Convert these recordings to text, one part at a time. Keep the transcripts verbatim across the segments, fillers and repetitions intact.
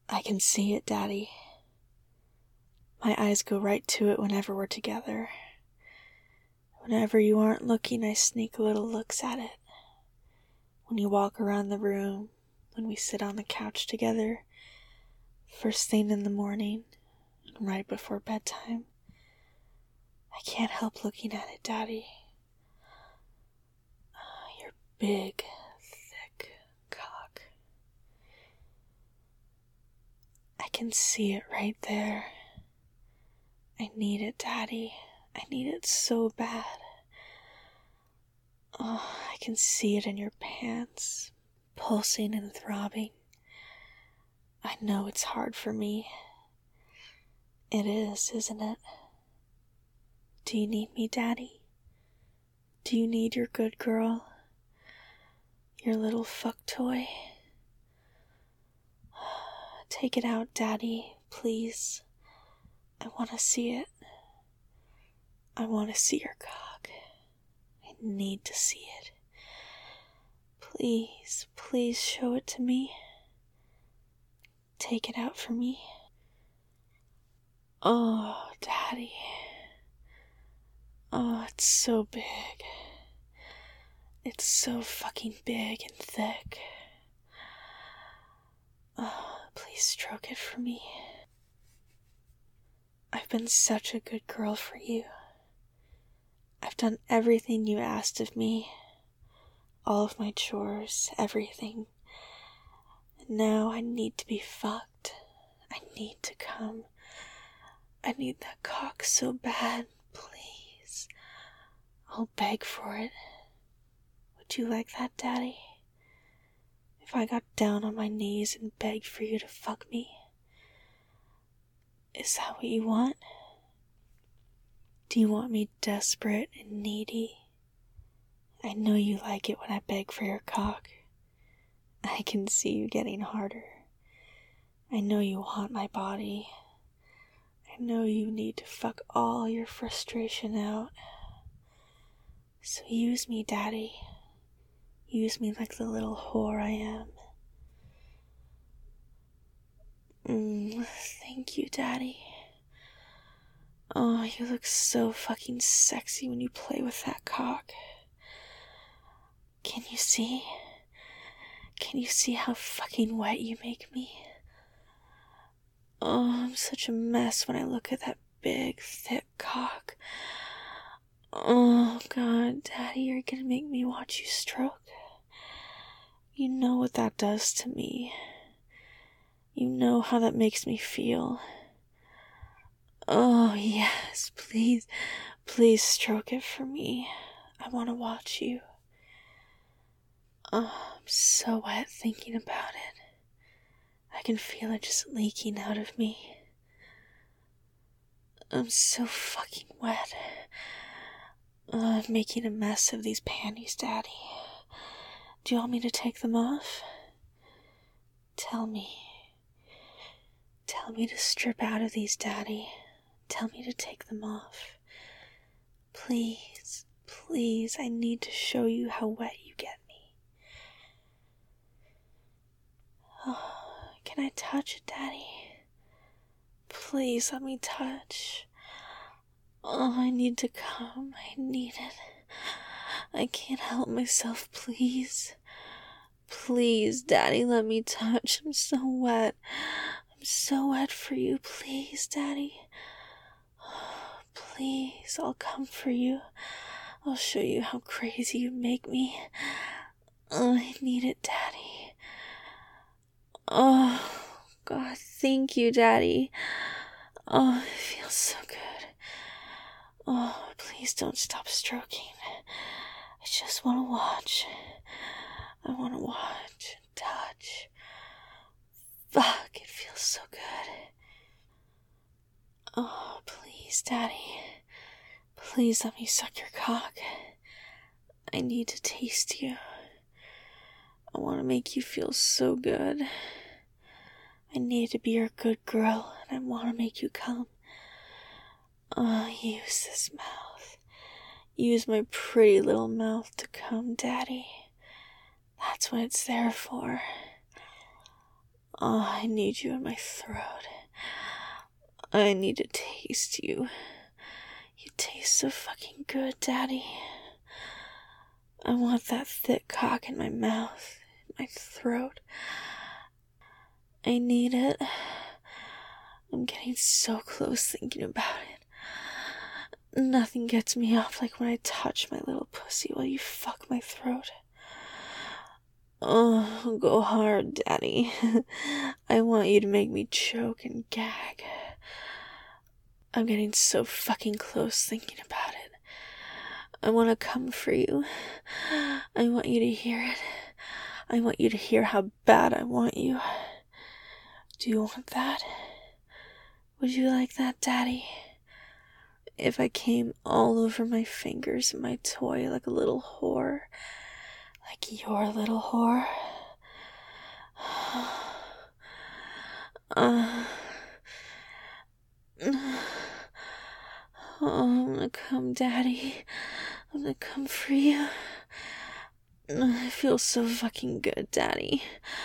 I can see it, Daddy. My eyes go right to it whenever we're together. Whenever you aren't looking, I sneak little looks at it. When you walk around the room, when we sit on the couch together, first thing in the morning, and right before bedtime, I can't help looking at it, Daddy. Oh, your big, thick cock. I can see it right there. I need it, Daddy. I need it so bad. Oh, I can see it in your pants, pulsing and throbbing. I know it's hard for me. It is, isn't it? Do you need me, Daddy? Do you need your good girl? Your little fuck toy? Take it out, Daddy, please. I want to see it. I want to see your cock. I need to see it. Please, please show it to me. Take it out for me. Oh, Daddy. Oh, it's so big. It's so fucking big and thick. Oh, please stroke it for me. I've been such a good girl for you. I've done everything you asked of me. All of my chores, everything. And now I need to be fucked. I need to come. I need that cock so bad, please. I'll beg for it. Would you like that, Daddy? If I got down on my knees and begged for you to fuck me? Is that what you want? Do you want me desperate and needy? I know you like it when I beg for your cock. I can see you getting harder. I know you want my body. I know you need to fuck all your frustration out. So use me, Daddy. Use me like the little whore I am. Mm, thank you, Daddy. Oh, you look so fucking sexy when you play with that cock. Can you see? Can you see how fucking wet you make me? Oh, I'm such a mess when I look at that big, thick cock. Oh, God, Daddy, you're gonna make me watch you stroke. You know what that does to me. You know how that makes me feel. Oh, yes, please, please stroke it for me. I want to watch you. Oh, I'm so wet thinking about it. I can feel it just leaking out of me. I'm so fucking wet. Oh, I'm making a mess of these panties, Daddy. Do you want me to take them off? Tell me. Tell me to strip out of these, Daddy. Tell me to take them off. Please, please, I need to show you how wet you get me. Oh, can I touch it, Daddy? Please let me touch. Oh, I need to come. I need it. I can't help myself, please. Please, Daddy, let me touch. I'm so wet. I'm so wet for you. Please, Daddy. Please, I'll come for you. I'll show you how crazy you make me. Oh, I need it, Daddy. Oh, God, thank you, Daddy. Oh, it feels so good. Oh, please don't stop stroking. I just want to watch. I want to watch and touch. Fuck, it feels so good. Oh, please, Daddy. Please let me suck your cock. I need to taste you. I want to make you feel so good. I need to be your good girl, and I want to make you come. Oh, use this mouth. Use my pretty little mouth to come, Daddy. That's what it's there for. Oh, I need you in my throat. I need to taste you. You taste so fucking good, Daddy. I want that thick cock in my mouth, in my throat. I need it. I'm getting so close thinking about it. Nothing gets me off like when I touch my little pussy while you fuck my throat. Oh, go hard, Daddy. I want you to make me choke and gag. I'm getting so fucking close thinking about it. I want to come for you. I want you to hear it. I want you to hear how bad I want you. Do you want that? Would you like that, Daddy? If I came all over my fingers and my toy like a little whore. Like your little whore. Uh, oh, I'm gonna come, Daddy. I'm gonna come for you. It feels so fucking good, Daddy.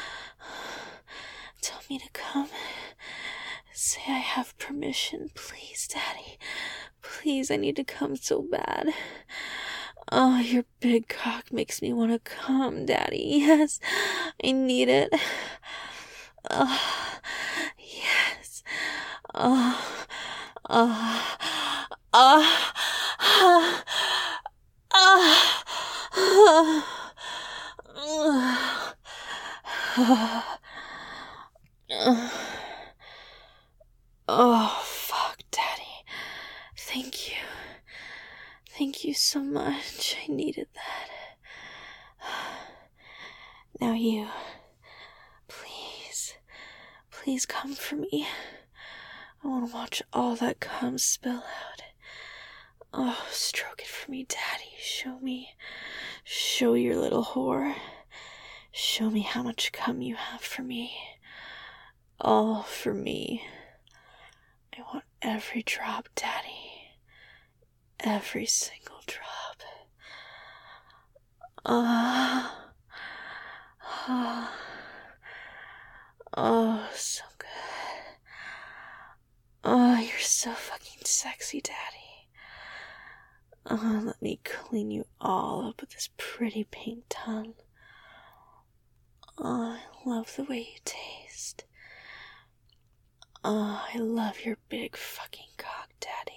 Tell me to come. Say I have permission, please, Daddy. Please, I need to come so bad. Oh, your big cock makes me want to come, Daddy. Yes, I need it. Oh, yes. Oh, oh, oh, oh, oh, oh, oh. Oh, fuck, Daddy. Thank you. Thank you so much. I needed that. Now you. Please. Please come for me. I want to watch all that cum spill out. Oh, stroke it for me, Daddy. Show me. Show your little whore. Show me how much cum you have for me. All for me. I want every drop, Daddy. Every single drop. Ah. Oh, oh, so good. Oh, you're so fucking sexy, Daddy. Oh, let me clean you all up with this pretty pink tongue. Oh, I love the way you taste. Oh, I love your big fucking cock, Daddy.